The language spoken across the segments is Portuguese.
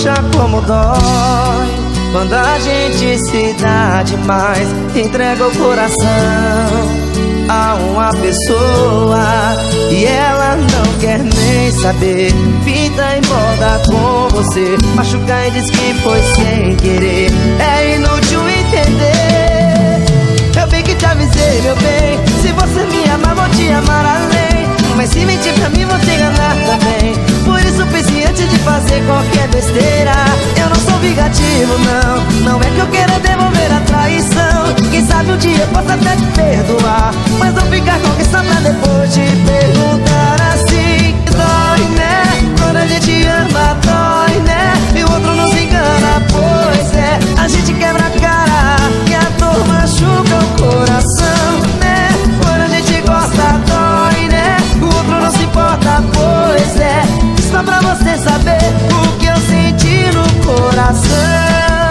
Poxa, como dói quando a gente se dá demais, entrega o coração a uma pessoa e ela não quer nem saber. Pinta e molda com você, machuca e diz que foi sem querer. É inútil entender, eu bem que te avisei, meu bem. Se você me amar, vou te amar além. Mas se mentir pra mim, vou te enganar também. Por isso pense antes de fazer qualquer besteira. Eu não sou vingativo, não. Não é que eu queira devolver a traição. Quem sabe um dia eu posso até te perdoar, mas não ficar com quem só pra depois te perguntar assim. Dói, né? Quando a gente ama, dói, né? E o outro não se engana, pois é. A gente quebra a cara e a dor machuca o coração, né? Quando a gente gosta, dói, né? O outro não se importa, pois é. Só pra você saber o que eu senti no coração.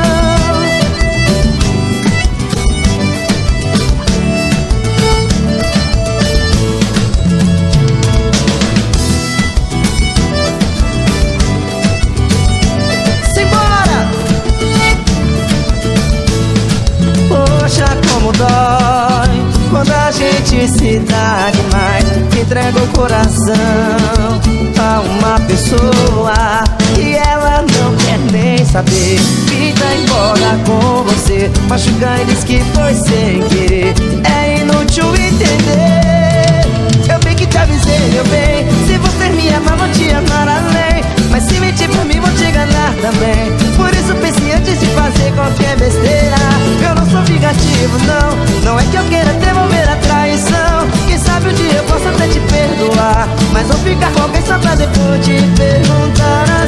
Simbora! Poxa, como dói quando a gente se dá demais, entrega o coração a uma pessoa e ela não quer nem saber. Pinta e borda com você, machuca e diz que foi sem querer. É inútil entender, eu bem que te avisei, meu bem. Se você me amar, vou te amar além. Mas se mentir pra mim, vou te enganar também. Por isso pense antes de fazer qualquer besteira. Eu não sou vingativo, não. Não é que eu queira devolver a traição. Quem sabe um dia eu posso até te perdoar, mas vou ficar com alguém só pra depois te perguntar